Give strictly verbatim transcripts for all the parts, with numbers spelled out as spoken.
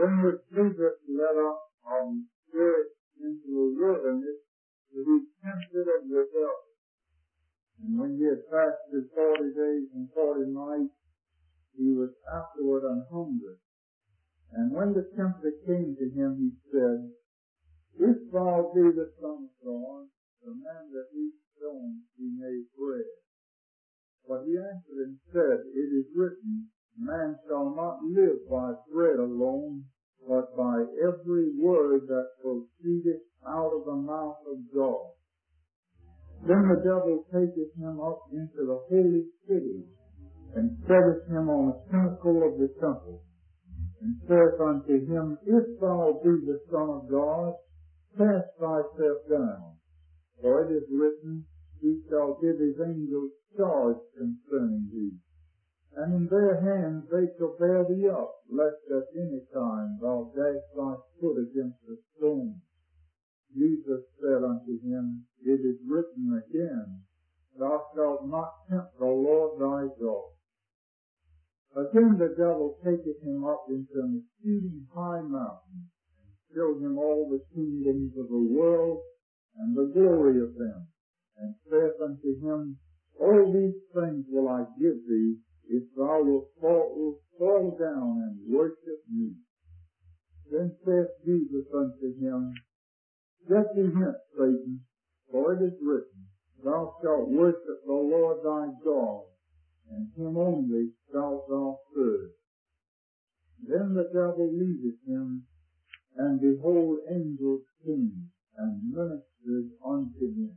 Then was Jesus led up of the Spirit into the wilderness to be tempted of the devil. And when he had fasted forty days and forty nights, he was afterward an hungry. And when the tempter came to him, he said, If thou be the Son of God, command that these stones be made bread. But he answered and said, It is written, Man shall not live by bread alone, but by every word that proceedeth out of the mouth of God. Then the devil taketh him up into the holy city, and setteth him on a pinnacle of the temple, and saith unto him, If thou be the Son of God, cast thyself down. For it is written, He shall give his angels charge concerning thee, and in their hands they shall bear thee up, lest at any time thou dash thy foot against a stone. Jesus said unto him, It is written again, Thou shalt not tempt the Lord thy God. Again the devil taketh him up into an exceeding high mountain, and showed him all the kingdoms of the world, and the glory of them, and saith unto him, All these things will I give thee, if thou wilt fall, wilt fall down and worship me. Then saith Jesus unto him, Get thee hence, Satan, for it is written, Thou shalt worship the Lord thy God, and him only shalt thou serve. Then the devil leaveth him, and behold, angels came and ministered unto him.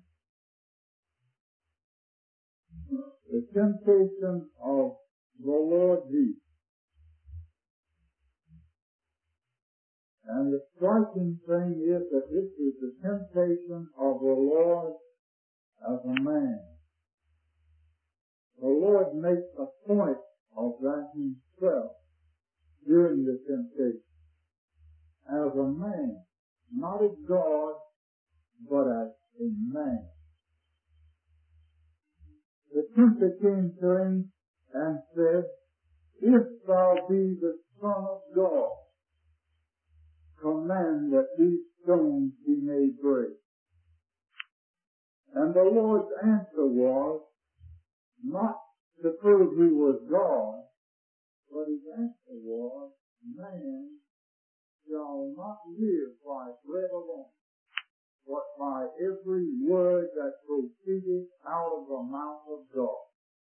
The temptation of the Lord Jesus. And the striking thing is that this is the temptation of the Lord as a man. The Lord makes a point of that himself during the temptation. As a man, not as God, but as a man. The tempter came to him and said, If thou be the Son of God, command that these stones be made bread. And the Lord's answer was, not to prove he was God, but his answer was, Man shall not live by bread alone, but by every word that proceedeth out of the mouth of God.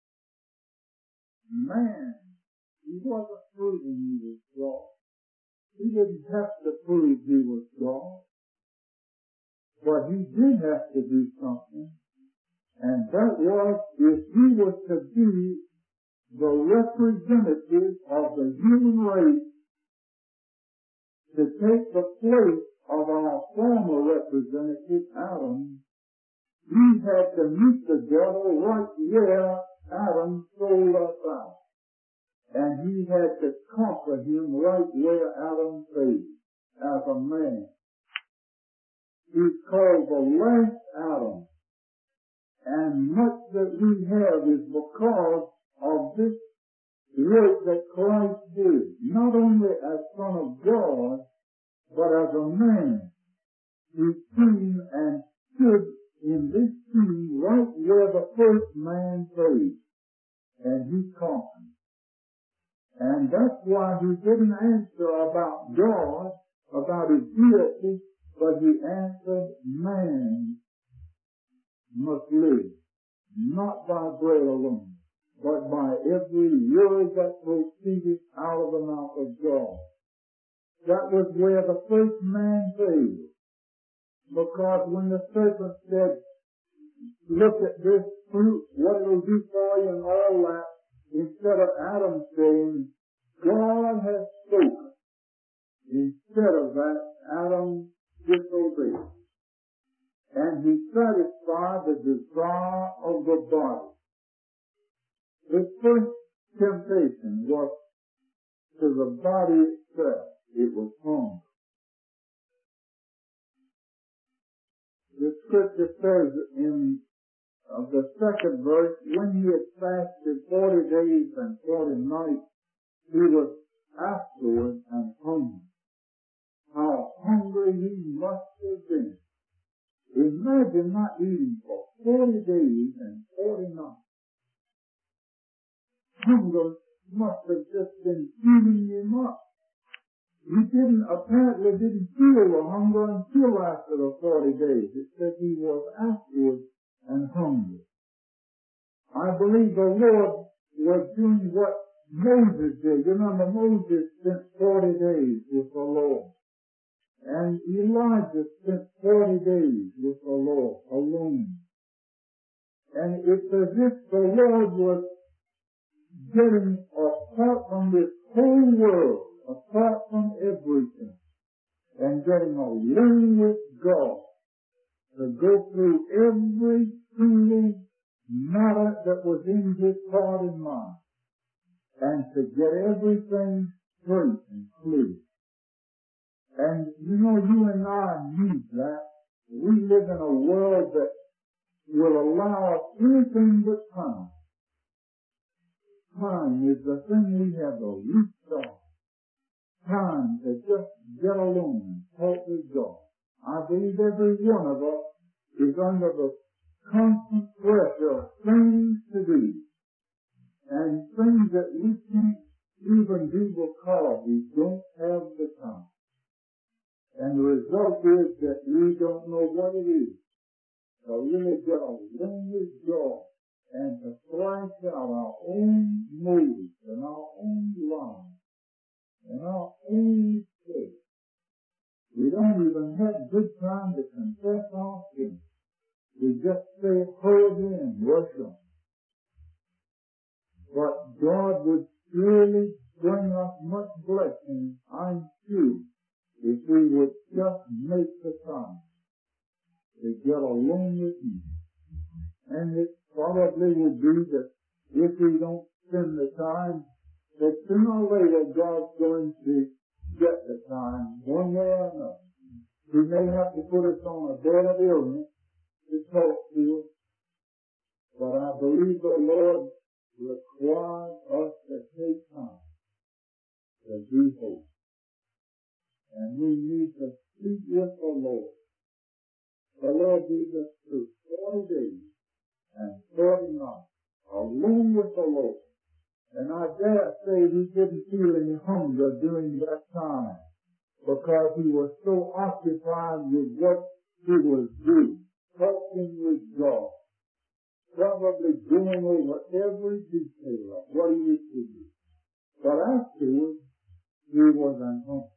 Man, he wasn't proving he was God. He didn't have to prove he was God. But he did have to do something. And that was, if he was to be the representative of the human race, to take the place of our former representative, Adam, he had to meet the devil right where Adam sold us out. And he had to conquer him right where Adam failed, as a man. He's called the last Adam. And much that we have is because of this work that Christ did, not only as Son of God, but as a man. He came and stood in this scene right where the first man failed, and he conquered. And that's why he didn't answer about God, about his deity, but he answered, man must live, not by bread alone, but by every word that proceedeth out of the mouth of God. That was where the first man failed. Because when the serpent said, look at this fruit, what it'll do for you and all that, instead of Adam saying, God has spoken, instead of that, Adam disobeyed. And he satisfied the desire of the body. His first temptation was to the body itself. It was hunger. The scripture says in uh, the second verse, when he had fasted forty days and forty nights, he was afterward and hungry. imagine not eating for forty days and forty nights. Hunger must have just been eating him up. He didn't, apparently didn't feel the hunger until after the forty days. It said he was afterwards and hungry. I believe the Lord was doing what Moses did. You remember Moses spent forty days with the Lord. And Elijah spent forty days with the Lord alone. And it's as if the Lord was getting apart from this whole world, apart from everything, and getting alone with God to go through every single matter that was in his heart and mind, and to get everything straight and clear. And you know, you and I need that. We live in a world that will allow us anything but time. Time is the thing we have the least of. Time to just get alone and talk with God. I believe every one of us is under the constant pressure of things to do, and things that we can't even do because we don't have the time. And the result is that we don't know what it is to really get alone with God and to thrash out our own motives and our own lives and our own faith. We don't even have good time to confess our sins. We just say hurriedly and rush on. But God would surely bring us much blessing, I'm sure, if we would just make the time to get along with Him. And it probably will be that if we don't spend the time, that sooner or later God's going to get the time, one way or another. He may have to put us on a bed of illness to talk to us, but I believe the Lord requires us to take time to do hope. And we need to speak with the Lord. The Lord Jesus took forty days and forty nights alone with the Lord. And I dare say he didn't feel any hunger during that time because he was so occupied with what he was doing, talking with God, probably going over every detail of what he used to do. But afterwards, he was unhungry.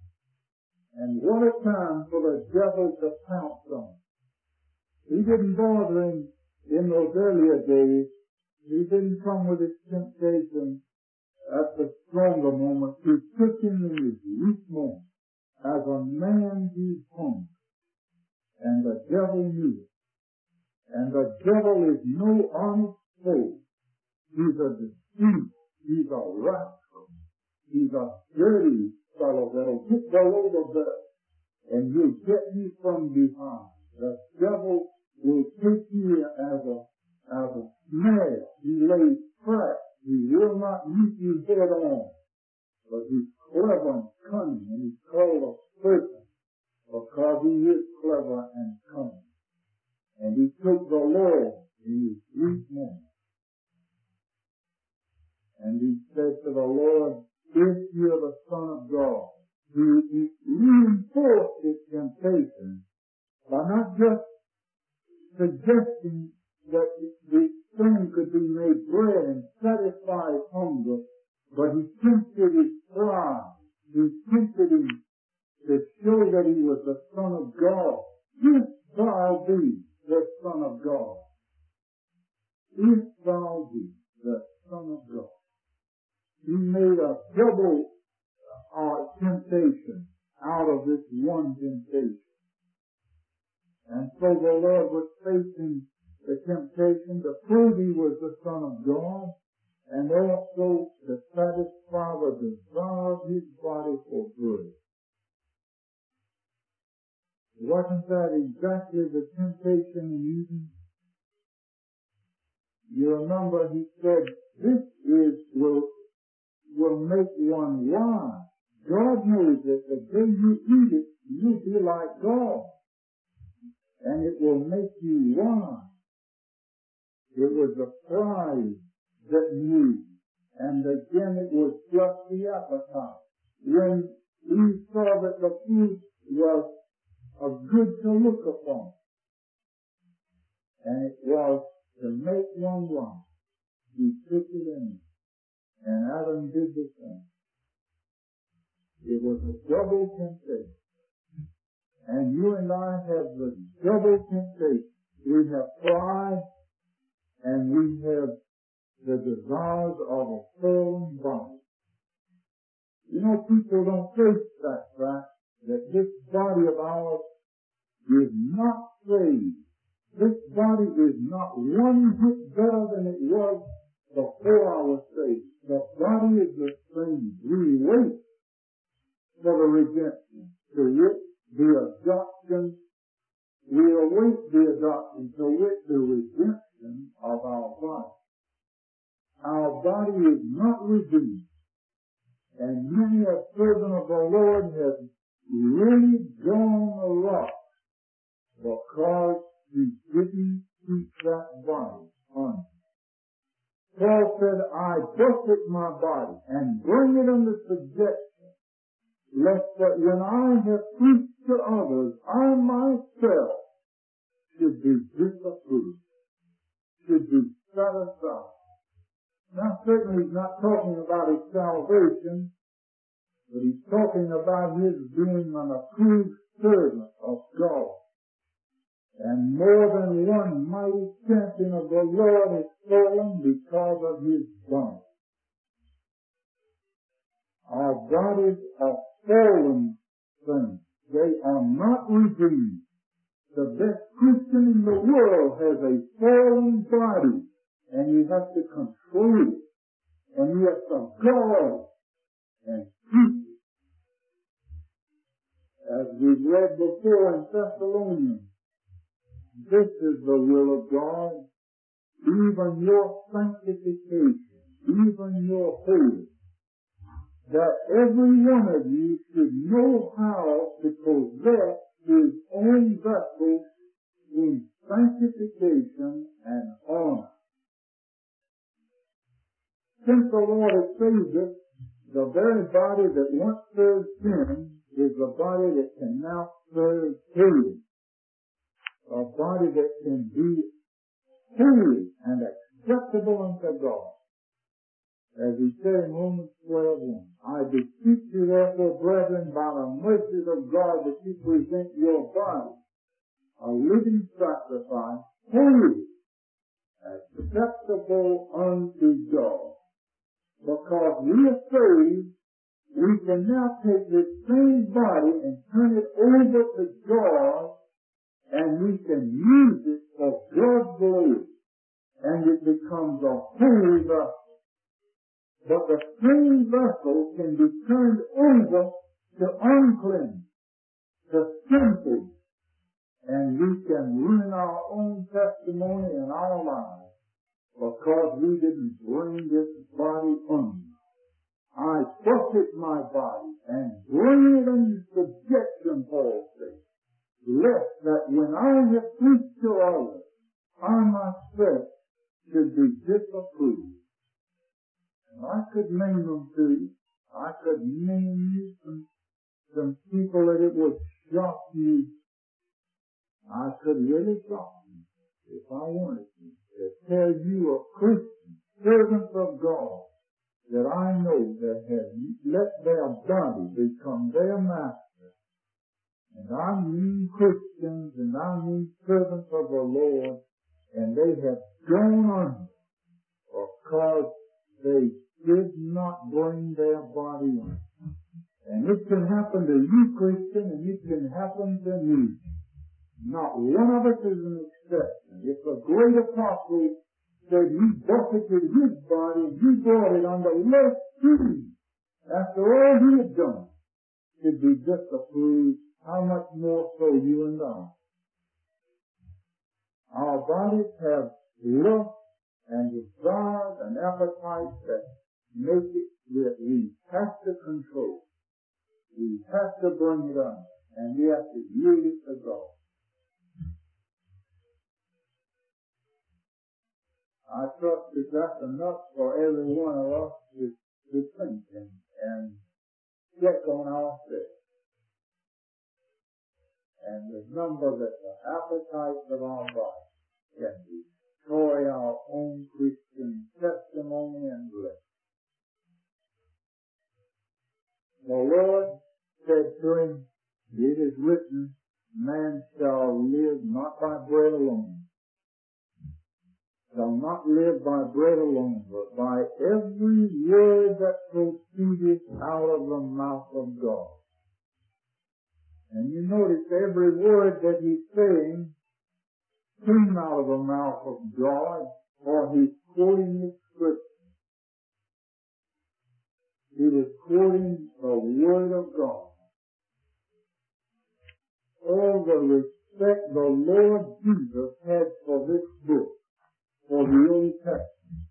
And what a time for the devil to pounce on him. He didn't bother him in those earlier days. He didn't come with his temptation at the stronger moment. He took him in his weak moment. As a man he's hungry. And the devil knew it. And the devil is no honest foe. He's a deceiver. He's a rascal. He's a dirty fellow that'll get below the belt. And he'll get you from behind. The devil will take you as a, as a snare. He lays traps. He will not meet you head on. But he's clever and cunning, and he's called a serpent because he is clever and cunning. And he took the Lord in his weak moment. And he said to the Lord, if you're the Son of God, he reinforced his temptation by not just suggesting that the thing could be made bread and satisfy his hunger, but he tempted his pride. He tempted him to show that he was the Son of God. If thou be the Son of God. If thou be the Son of God. He made a double uh, temptation out of this one temptation. And so the Lord was facing the temptation to prove he was the Son of God, and also to satisfy the desire of his body for good. Wasn't that exactly the temptation in Eden? You remember he said, this is, will, will make one wise. God knows that the day you eat it, you'll be like God. and it will make you wise. It was the pride that moved, and again it was just the appetite. When he saw that the food was a good to look upon, and it was to make one wise, he took it in, and Adam did the same. It was a double temptation. And you and I have the double temptation. We have pride, and we have the desires of a fallen body. You know, people don't face that fact, that this body of ours is not saved. This body is not one bit better than it was before I was saved. The body is the same. We wait for the redemption, to wit, the adoption. We await the adoption, to wit, the redemption of our body. Our body is not redeemed. And many a servant of the Lord has really gone aloft because he didn't keep that body on. Paul said, I buffet my body and bring it under subjection, lest that when I have preached to others, I myself should be disapproved, should be set aside. Now, certainly he's not talking about his salvation, but he's talking about his being an approved servant of God. And more than one mighty champion of the Lord has fallen because of his body. Our bodies are fallen things. They are not redeemed. The best Christian in the world has a fallen body, and you have to control it, and you have to guard and keep it. As we've read before in Thessalonians, this is the will of God, even your sanctification, even your holiness, that every one of you should know how to possess his own vessel in sanctification and honor. Since the Lord has saved us, the very body that once served sin is the body that can now serve healing. A body that can be holy and acceptable unto God. As he said in Romans twelve one, I beseech you therefore, brethren, by the mercies of God, that you present your body a living sacrifice, holy, acceptable unto God. Because we are saved, we can now take this same body and turn it over to God, and we can use it for God's glory, and it becomes a holy vessel. But the same vessel can be turned over to unclean, to sinful, and we can ruin our own testimony and our lives because we didn't bring this body under. I buffet my body and bring it into subjection, Paul says, lest that when I have preached to others, I myself should be disapproved. And I could name them to you. I could name you some, some people that it would shock you. I could really shock you if I wanted to. To tell you a Christian, servants of God, that I know that have let their body become their master. And I mean Christians, and I mean servants of the Lord, and they have gone under because they did not bring their body in. And it can happen to you, Christian, and it can happen to me. Not one of us is an exception. If the great apostle said he buffeted his body and he brought it under less he, after all he had done, should be disapproved, how much more so you and I? Our bodies have lust and desires and appetites that make it that we have to control. We have to bring it under, and we have to yield it to God. I trust that that's enough for every one of us to, to think and, and check on ourselves. And remember that the appetites of our body can destroy our own Christian testimony and blessing. The Lord said to him, it is written, man shall live not by bread alone, shall not live by bread alone, but by every word that proceedeth out of the mouth of God. And you notice every word that he's saying came out of the mouth of God, or he's quoting the Scripture. He was quoting the Word of God. All the respect the Lord Jesus had for this book, for the Old Testament,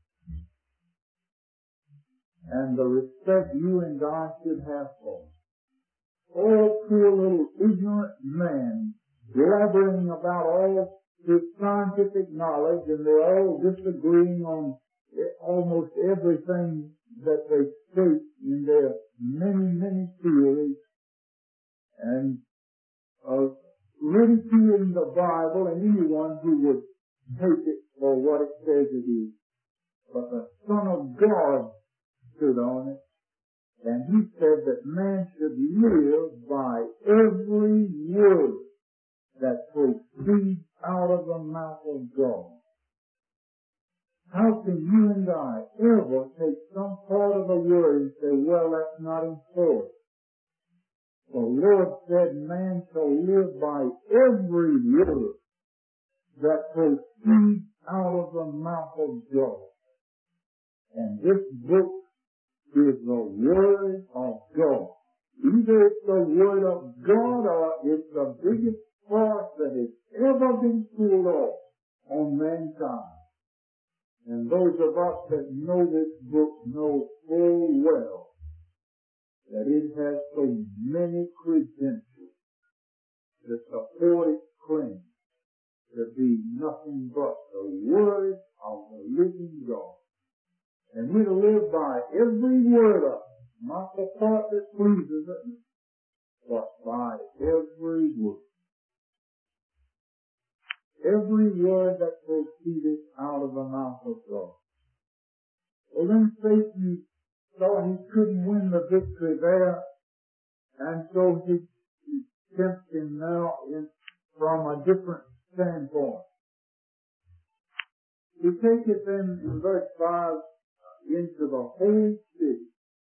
and the respect you and I should have for it. Oh, poor little ignorant man, blabbering about all his scientific knowledge, and they're all disagreeing on almost everything that they state in their many, many theories, and uh, ridiculing the Bible and anyone who would take it for what it says it is. But the Son of God stood on it, and he said that man should live by every word that proceeds out of the mouth of God. How can you and I ever take some part of a word and say, well, that's not important? The Lord said man shall live by every word that proceeds out of the mouth of God. And this book is the Word of God. Either it's the Word of God or it's the biggest farce that has ever been pulled off on mankind. And those of us that know this book know full well that it has so many credentials to support its claim to be nothing but the Word of the living God. And we're to live by every word of it, not the part that pleases it, but by every word. Every word that proceeded out of the mouth of God. Well, then Satan thought he couldn't win the victory there, and so he, he tempts him now in, from a different standpoint. He taketh him in verse five into the whole city.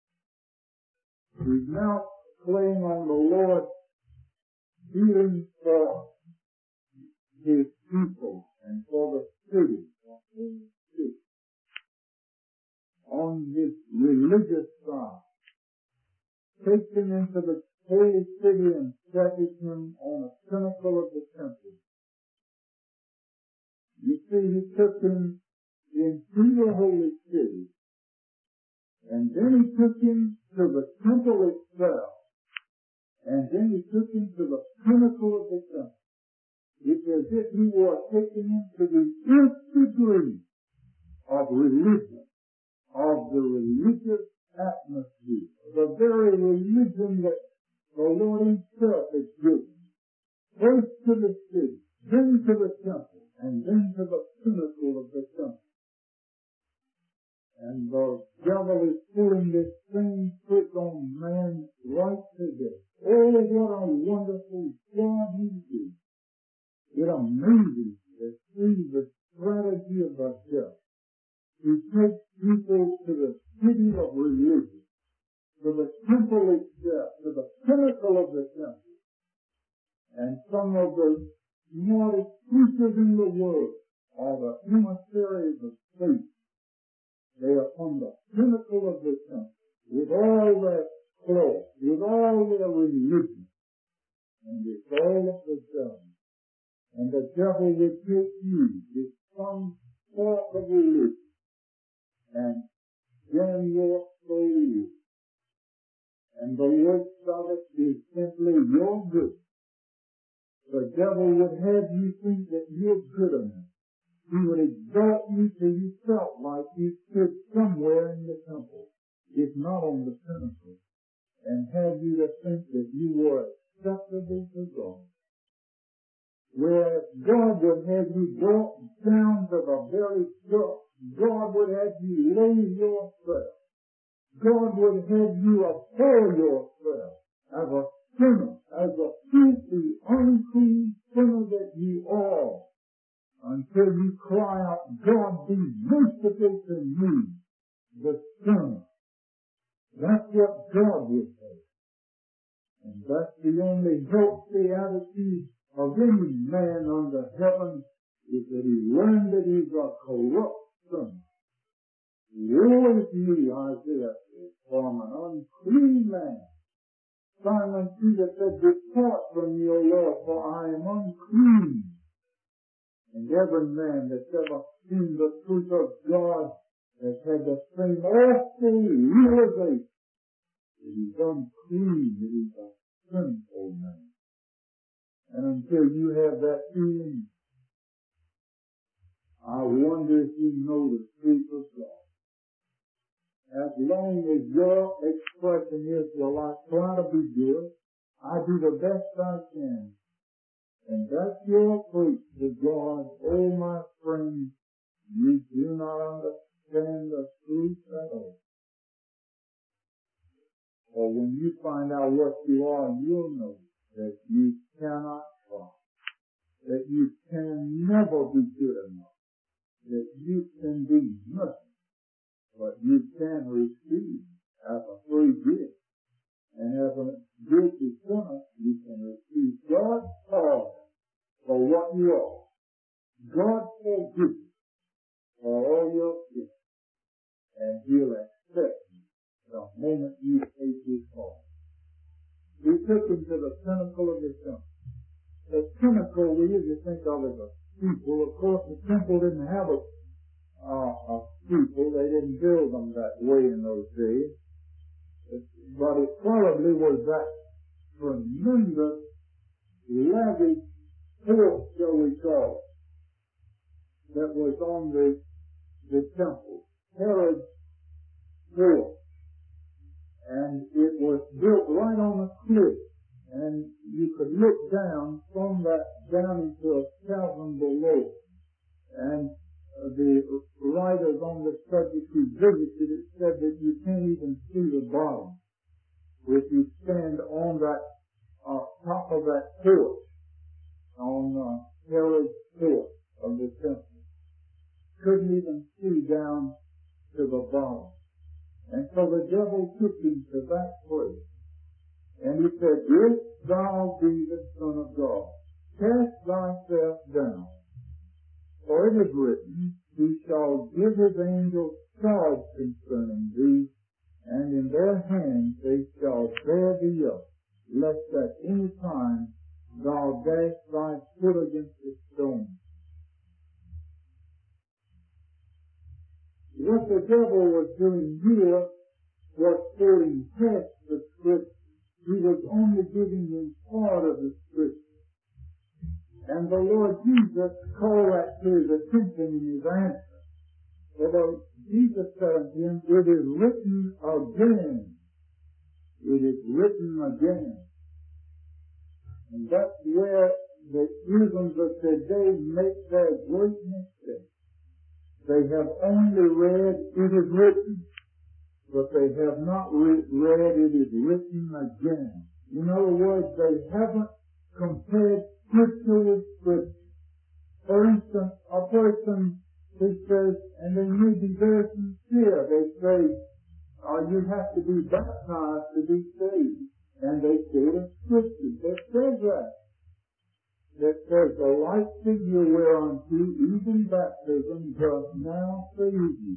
He's now playing on the Lord dealing for his people and for the city, the whole city, on his religious side. Takes him into the holy city and sets him on a pinnacle of the temple. You see, he took him into the holy city, and then he took him to the temple itself, and then he took him to the pinnacle of the temple. It's as if he were taking him to the nth degree of religion, of the religious atmosphere, the very religion that the Lord himself has given. First to the city, then to the temple, and then to the pinnacle of the temple. And the devil is pulling this same trick on man right today. Oh, what a wonderful God he is. It amazes to see the strategy of the devil. He takes people to the city of religion, to the temple itself, to the pinnacle of the temple. And some of the smartest preachers in the world are the emissaries of Satan. They are on the pinnacle of the temple, with all their cloth, with all their religion, and it's all of the devil. And the devil will take you with some sort of religion and jam your soul in. And the worst of it is simply your good. The devil would have you think that you're good enough. He would exalt you till you felt like you stood somewhere in the temple, if not on the pinnacle, and have you to think that you were acceptable to God. Whereas God would have you brought down to the very dirt. God would have you lay yourself. God would have you abhor yourself as a sinner, as a filthy, unclean sinner that you are, until you cry out, God, be merciful to me, the sinner. That's what God would say. And that's the only healthy attitude of any man under heaven, is that he learned that he's a corrupt sinner. Woe is me, Isaiah said, for I'm an unclean man. Simon Peter said, depart from me, O Lord, for I am unclean. And every man that's ever seen the truth of God has had the same awful realization that he's unclean, that he's a sinful man. And until you have that feeling, I wonder if you know the truth of God. As long as your expression is, well, I try to be good, I do the best I can, and that's your approach to God, oh my friend, you do not understand the truth at all. For when you find out what you are, you'll know that you cannot try, that you can never be good enough, that you can do nothing. But you can receive as a free gift. And as a guilty sinner, you can receive God's pardon for what you are. God forgives you for all your sins. And He'll accept you the moment you take His pardon. We took Him to the pinnacle of the temple. The pinnacle we usually think of as a steeple. Of course, the temple didn't have a Uh, of people. They didn't build them that way in those days. It, but it probably was that tremendous, lavish fort, shall we call it, that was on the, the temple. Herod's fort. And it was built right on a cliff. And you could look down from that down into a chasm below. And the writers on the subject who visited it said that you can't even see the bottom if you stand on that uh, top of that porch on uh, Herod's court of the temple. Couldn't even see down to the bottom. And so the devil took him to that place. And he said, if thou be the Son of God, cast thyself down. For it is written, He shall give His angels charge concerning thee, and in their hands they shall bear thee up, lest at any time thou dash thy foot against a stone. What the devil was doing here was quoting past the Scripture. He was only giving him part of the Scripture. And the Lord Jesus called that to his attention in his answer. For Jesus said unto him, it is written again. It is written again. And that's where the isms of today make their great mistake. They have only read, it is written, but they have not re- read, it is written again. In other words, they haven't compared Scripture with Scripture. For instance, a person who says, and they may be very sincere, they say, oh, you have to be baptized to be saved. And they quote a Scripture that says that. That says, the like figure whereunto even baptism doth now save you.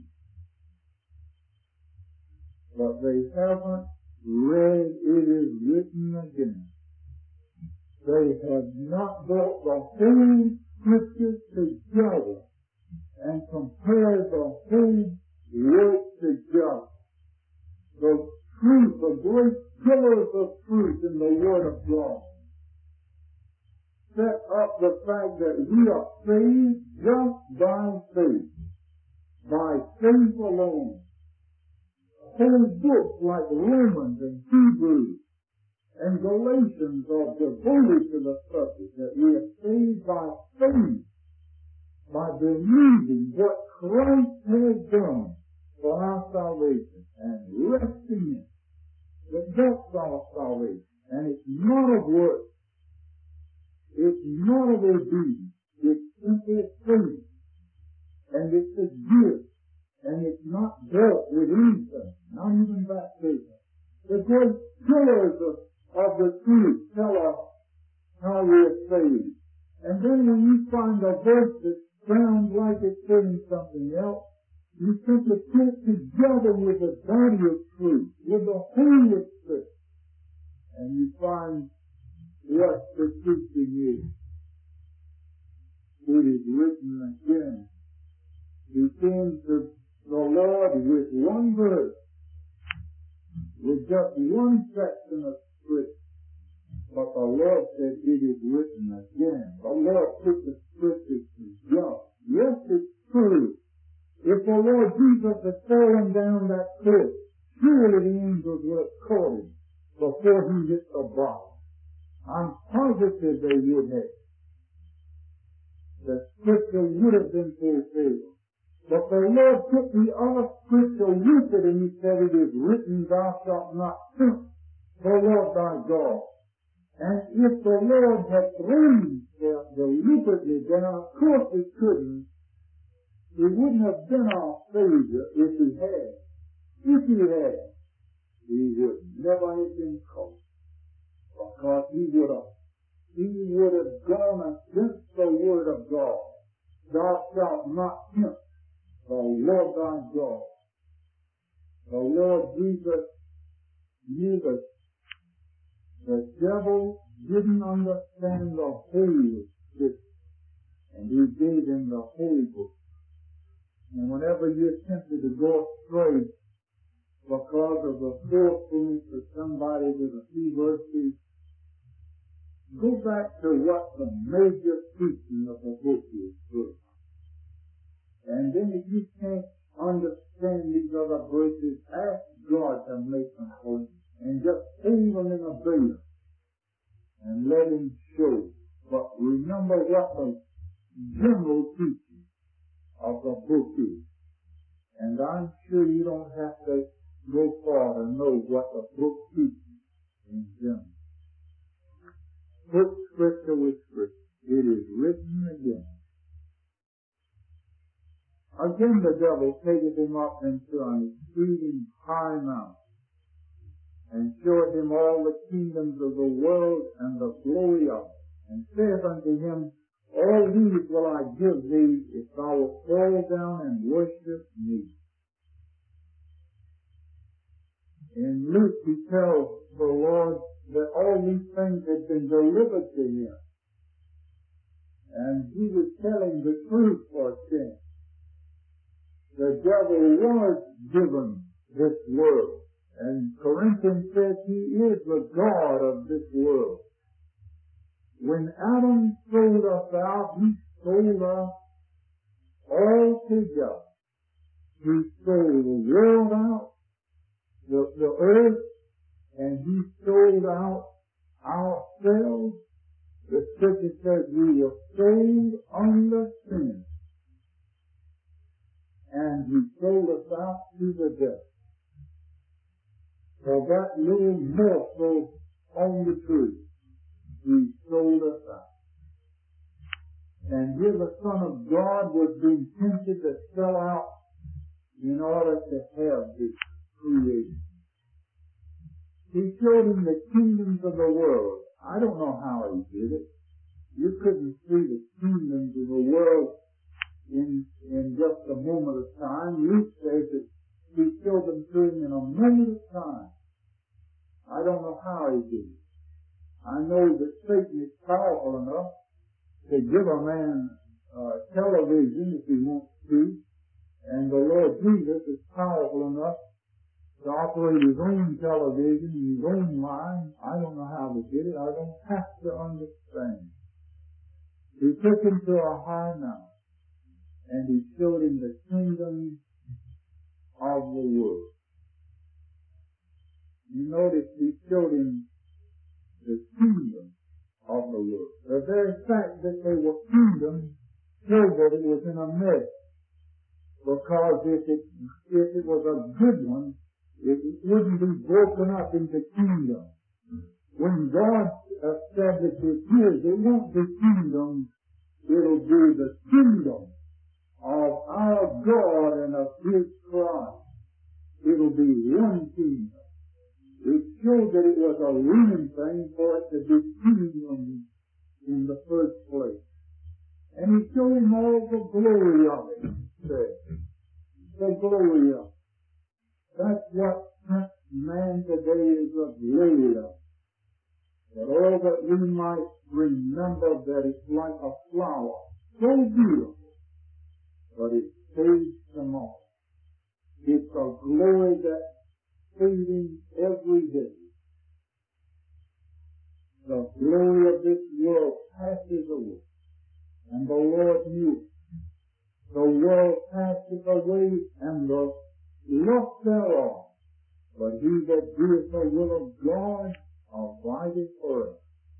But they haven't read, it is written again. They have not brought the whole Scripture together and compared the whole work together. The truth, the great pillars of truth in the Word of God. set up the fact that we are saved just by faith. By faith alone. Whole books like Romans and Hebrews and Galatians are devoted to the subject that we are saved by faith, by believing what Christ has done for our salvation and resting in it. That that's our salvation. And it's not of works. It's not of obedience. It's simply faith. And it's a gift. And it's not dealt with anything. Not even baptism. The great pillars of, of the truth tell us how we are saved. And then when you find a verse that sounds like it's saying something else, you simply put it together with the body of truth, with the Holy Spirit, and you find what the teaching is. It is written again. He came to the Lord with one verse, with just one section of scripture. But the Lord said, it is written again. The Lord put the scriptures together. Yes, it's true. If the Lord Jesus had fallen down that cliff, surely the angels would have caught him before he hit the bottom. I'm positive they would have. The scripture would have been fulfilled. But the Lord took the other scripture with it and he said, it is written, thou shalt not tempt the Lord thy God. And if the Lord had thrown himself deliberately down, of course he couldn't. He wouldn't have been our Savior if he had. If he had, he would never have been caught. Because he would have, he would have gone against the word of God. Thou shalt not tempt the Lord thy God. The Lord Jesus knew that the devil didn't understand the Holy Scripture, and he gave him the Holy Book. And whenever you're tempted to go astray because of the forcefulness of somebody with a few verses, go back to what the major teaching of the book is first. And then if you can't understand these other verses, ask God to make them for you. And just hold them in a veil and let him show. But remember what the general teaching of the book is. And I'm sure you don't have to go far to know what the book teaches in general. Put scripture with scripture. It is written again. Again the devil taketh him up into an exceeding high mountain, and showeth him all the kingdoms of the world and the glory of it, and saith unto him, all these will I give thee, if thou wilt fall down and worship me. In Luke he tells the Lord that all these things had been delivered to him. And he was telling the truth for a change. The devil was given this world. And Corinthians says he is the God of this world. When Adam sold us out, he sold us all together. He sold the world out, the, the earth, and he sold out ourselves. The scripture says we were sold under sin. And he sold us out to the devil. For that little morsel on the tree, he sold us out. And here the Son of God was being tempted to sell out in order to have this creation. He showed him the kingdoms of the world. I don't know how he did it. You couldn't see the kingdoms of the world in, in just a moment of time. Luke says that he showed them to him in a moment of time. I don't know how he did it. I know that Satan is powerful enough to give a man uh, television if he wants to, and the Lord Jesus is powerful enough to operate his own television in his own mind. I don't know how he did it. I don't have to understand. He took him to a high mountain, and he showed him the kingdom of the world. You notice he showed him the kingdom of the world. The very fact that they were kingdoms showed that it was in a mess. Because if it, if it was a good one, it wouldn't be broken up into kingdoms. When God establishes His, it won't be kingdoms, it'll be the kingdom of our God and of His Christ. It'll be one kingdom. It showed that it was a winning thing for it to be kingdom in the first place. And He showed him all the glory of it. The glory of it. That's what man today is afraid of. That all that we might remember that it's like a flower, so beautiful, but it fades from all. It's a glory that's fading every day. The glory of this world passes away, and the Lord knew it. The world passeth away, and the lust thereof, but he that doeth the will of God abideth forever.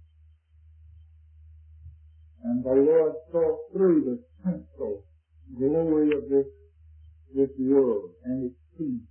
And the Lord saw through the temporal glory of this, this world and its kingdom.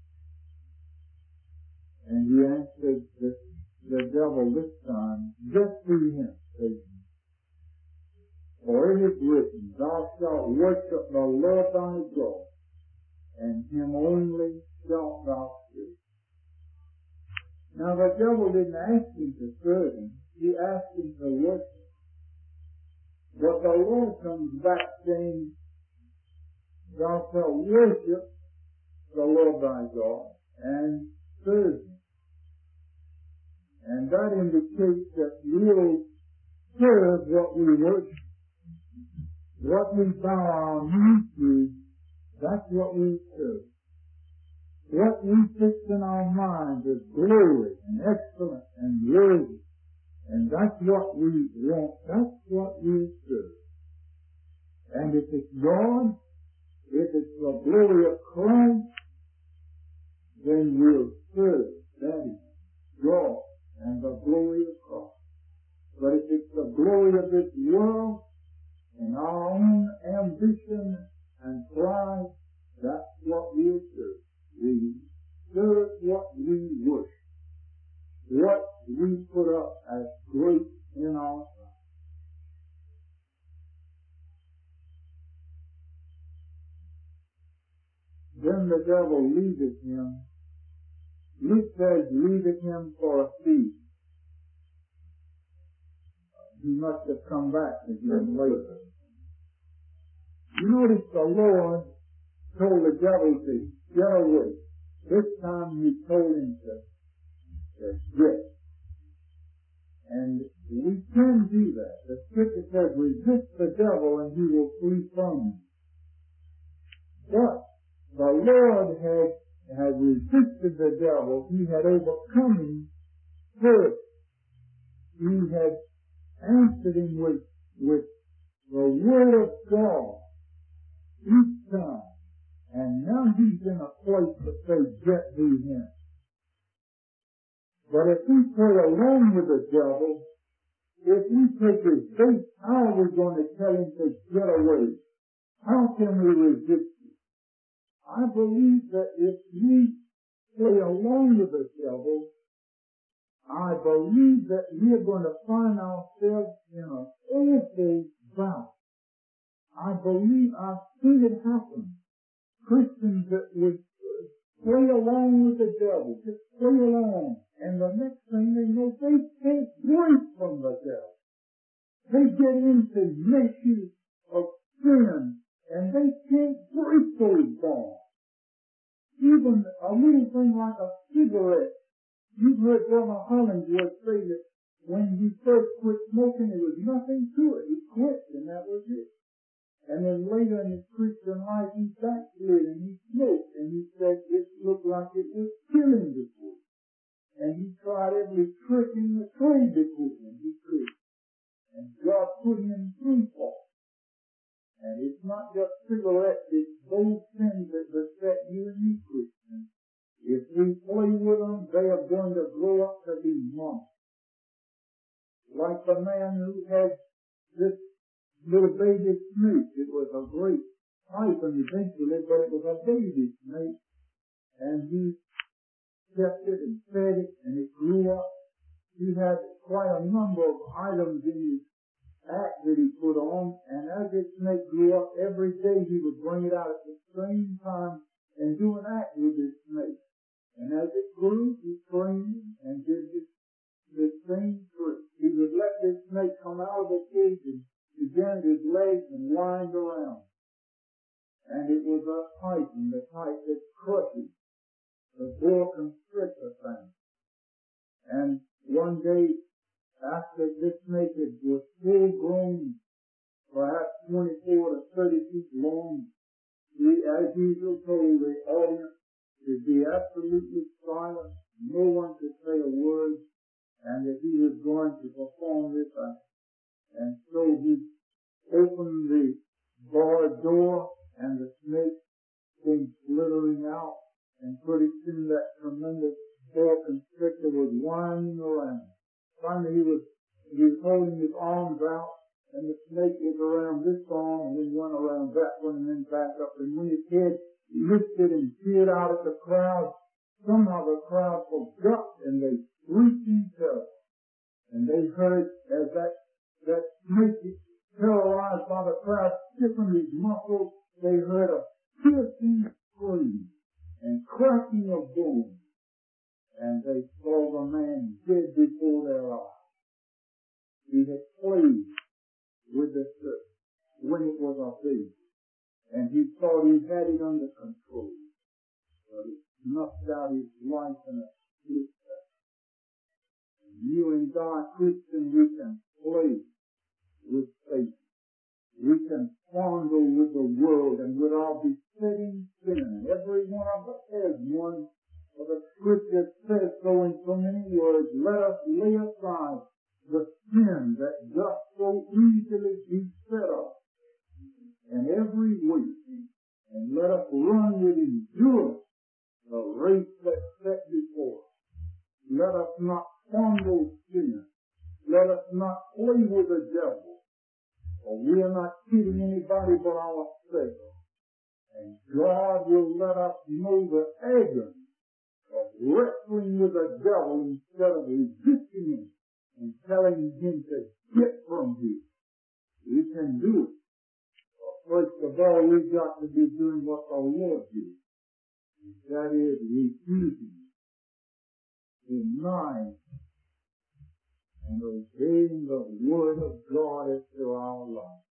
And he answered the, the devil this time, "Get thee hence, Satan. For it is written, Thou shalt worship the Lord thy God, and him only shalt thou serve." Now the devil didn't ask him to serve him, he asked him to worship. But the Lord comes back saying, "Thou shalt worship the Lord thy God, and serve him." And that indicates that we'll serve what we worship. What we bow our knees to, that's what we serve. What we fix in our minds is glory and excellence and worthy. And that's what we want. That's what we serve. And if it's God, if it's the glory of Christ, then we'll serve. That is God and the glory of Christ. But if it's the glory of this world and our own ambition and pride, that's what we'll serve. We serve what we worship, what we put up as great in our sight. Then the devil leadeth him. Luke says, leadeth him for a thief. He must have come back again later. You notice the Lord told the devil to get away. This time he told him to, to get. And we can do that. The Scripture says, resist the devil and he will flee from you. But the Lord had, had resisted the devil. He had overcome him first. He had answered him with, with the Word of God each time. And now he's in a place to say, get thee hence. But if we play along with the devil, if we take his bait, how are we going to tell him to get away? How can we resist him? I believe that if we play along with the devil, I believe that we're going to find ourselves in an awful bout. I believe I've seen it happen. Christians that would play along with the devil, just play along, and the next thing they know, they can't break from the devil. They get into meshes of sin, and they can't break those bonds. Even a little thing like a cigarette. You've heard Brother Hollingsworth say that when he first quit smoking, there was nothing to it. He quit, and that was it. And then later in his Christian life, he backslid and he smoked, and he said it looked like it was killing the food. And he tried every trick in the trade to quit, and he could. And God put him through not just cigarettes, it's those sins that beset you and me, Christians. If we play with them, they are going to grow up to be monsters. Like the man who had this little baby snake. It was a great python eventually, but it was a baby snake. And he kept it and fed it, and it grew up. He had quite a number of items in his act that he put on, and as this snake grew up, every day he would bring it out at the same time and do an act with this snake. And as it grew, he trained and did this, this same trick. He would let this snake come out of the cage and begin his legs and wind around. And it was a python, the type that crushes, the boa constrictor thing. And one day, after this snake was full grown, perhaps twenty-four to thirty feet long, he, as usual, told the audience to be absolutely silent, no one could say a word, and that he was going to perform this act. And so he opened the barred door, and the snake came slithering out, and pretty soon that tremendous boa constrictor was winding around. Finally, he was, he was holding his arms out, and the snake was around this arm, and then went around that one, and then back up. And when his head lifted and peered out at the crowd, somehow the crowd forgot, and they shrieked in terror. And they heard, as that, that snake, terrorized by the crowd, stiffened his muscles, they heard a piercing scream and cracking of bones. And they saw the man dead before their eyes. He had played with the serpent when it was a baby, and he thought he had it under control, but it snuffed out his life in a split second. You and I, Christian, we can play with Satan. We can fondle with the world and with our besetting sin. Every one of us has one. For the Scripture says so in so many words, let us lay aside the sin that doth so easily beset us, and every weight, and let us run with endurance the race that's set before us. Let us not fondle sin. Let us not play with the devil, for we are not kidding anybody but ourselves. And God will let us know the agony of wrestling with the devil instead of resisting him and telling him to get from you. We can do it. But first of all, we've got to be doing what the Lord did. That is, refusing, denying, and obeying the Word of God as to our life.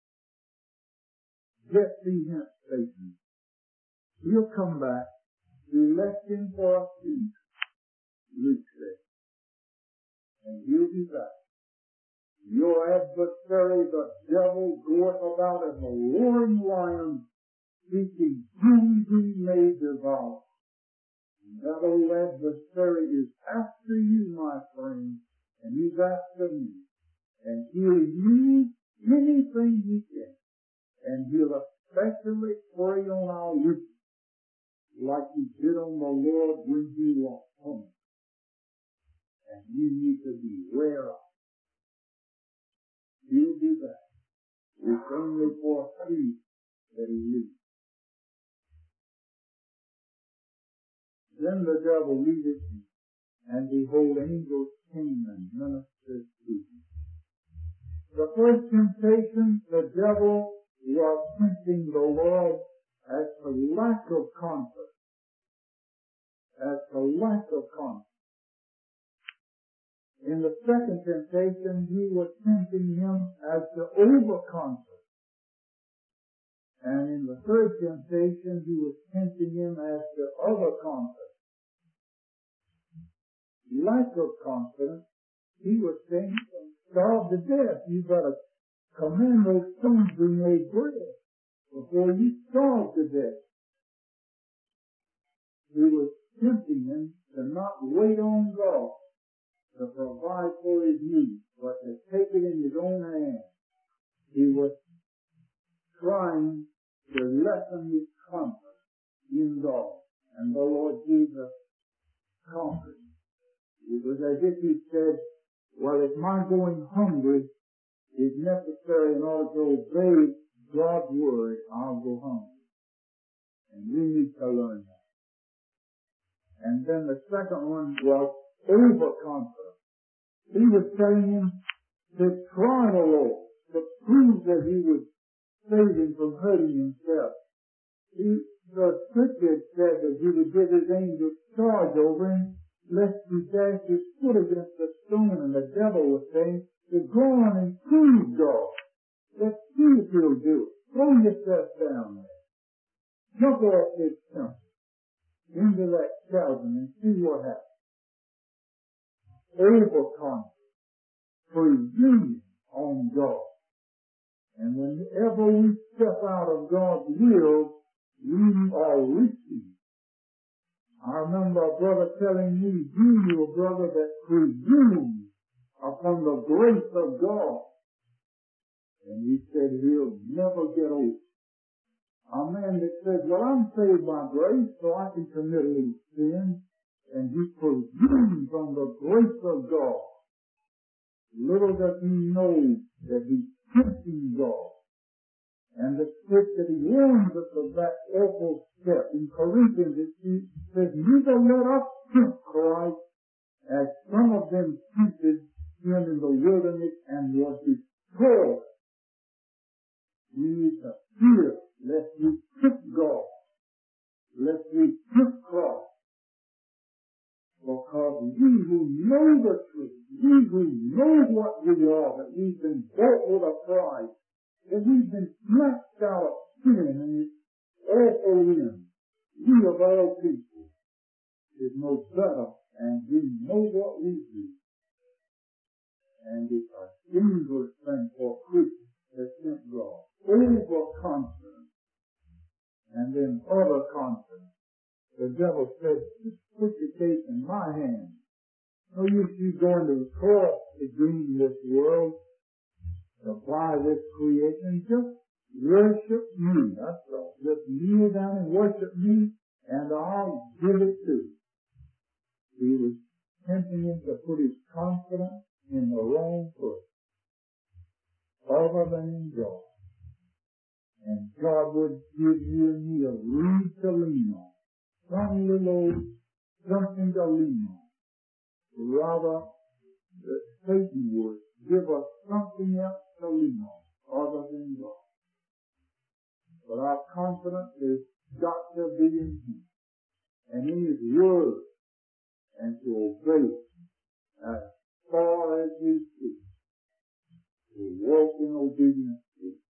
Get thee hence, Satan. He'll come back. We left him for a season, Luke said, and he'll be back. Your adversary, the devil, goeth about as a roaring lion, seeking whom he may devour. And that old adversary is after you, my friend, and he's after me. And he'll use anything he can, and he'll especially prey on our weakness, like he did on the Lord when he was hungry. And you need to be aware of it. He'll do that. It's only for a season that he leaves. Then the devil leadeth him, and behold, angels came and ministered to him. The first temptation, the devil was tempting the Lord as to lack of confidence. As to lack of confidence. In the second temptation, he was tempting him as to overconfidence. And in the third temptation, he was tempting him as to overconfidence. Lack of confidence, he was saying, starve to death. You better command those stones be made bread before you starve to death. He was tempting him to not wait on God to provide for his needs, but to take it in his own hands. He was trying to lessen his comfort in God. And the Lord Jesus conquered. It was as if he said, well, if my going hungry is necessary in order to obey God's word, I'll go hungry. And we need to learn that. And then the second one was overconfidence. He was telling him to try the Lord, to prove that he would save him from hurting himself. He, the scripture said that he would give his angels charge over him, lest he dash his foot against the stone. And the devil was saying, to go on and prove God. Let's see if he'll do it. Throw yourself down there. Jump off this temple into that chasm and see what happens. Overconfidence, presuming on God. And whenever we step out of God's will, we are risky. I remember a brother telling me, you knew a brother that presumed upon the grace of God. And he said he'll never get over. A man that said, well, I'm saved by grace, so I can commit a little sin. And he presumes on the grace of God. Little does he know that he's tempting God. And the scripture that he warns us of that awful step in Corinthians, it says, neither let us tempt Christ, as some of them tempted him in the wilderness and was destroyed. We need to fear lest we tempt God, lest we tempt Christ. Because we who know the truth, we who know what we are, that we've been bought with a price, that we've been snatched out of sin and its awful end, we of all people is no better, and we know what we do. And it's a dangerous thing for Christians to tempt God. Overconfidence, and then other confidence. The devil said, just put your case in my hand. No use you going to the cross to gain this world, to buy this creation. Just worship me. That's all. Just kneel down and worship me, and I'll give it to you. He was tempting him to put his confidence in the wrong foot, other than in God. And God would give you and me a reed to lean on. Some little something to lean on. Rather, that Satan would give us something else to lean on, other than God. But our confidence has got to be in Him, and in His Word, and to obey it as far as we see, to walk in obedience to it.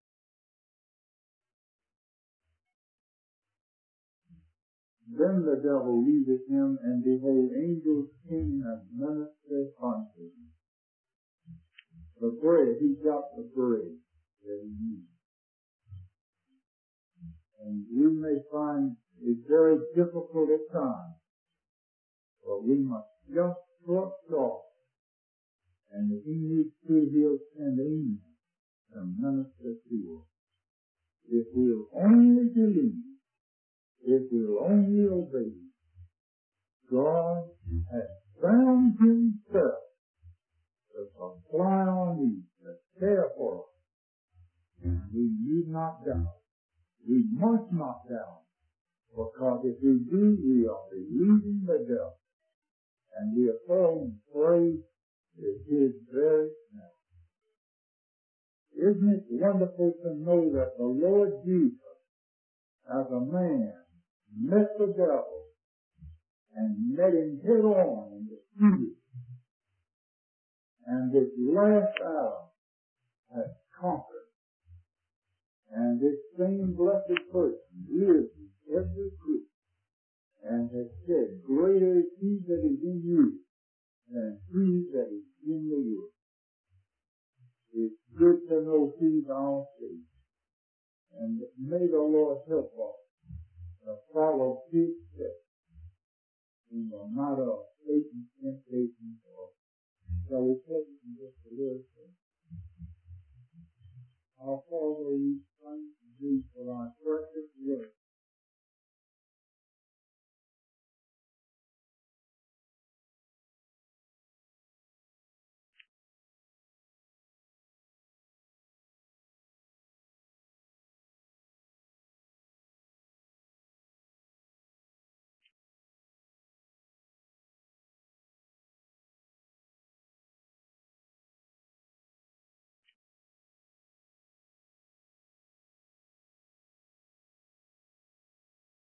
Then the devil leaveth him, and behold, angels came and ministered unto him. The bread, he got the bread that he needed. And we may find it very difficult at times, but we must just trust God. And if He needs to, He'll send angels to minister to us. If we'll only believe, if we'll only obey, God has found Himself to supply our needs, to care for us. And we need not doubt. We must not doubt. Because if we do, we are believing the devil. And we are falling prey to his very snare. Isn't it wonderful to know that the Lord Jesus, as a man, met the devil and met him head on and defeated him. And this last Adam has conquered. And this same blessed person lives in every creature and has said, greater is He that is in you than he that is in the world. It's good to know He's our Savior. And may the Lord help us to follow His steps in the matter of Satan's temptations. Or shall we take just a little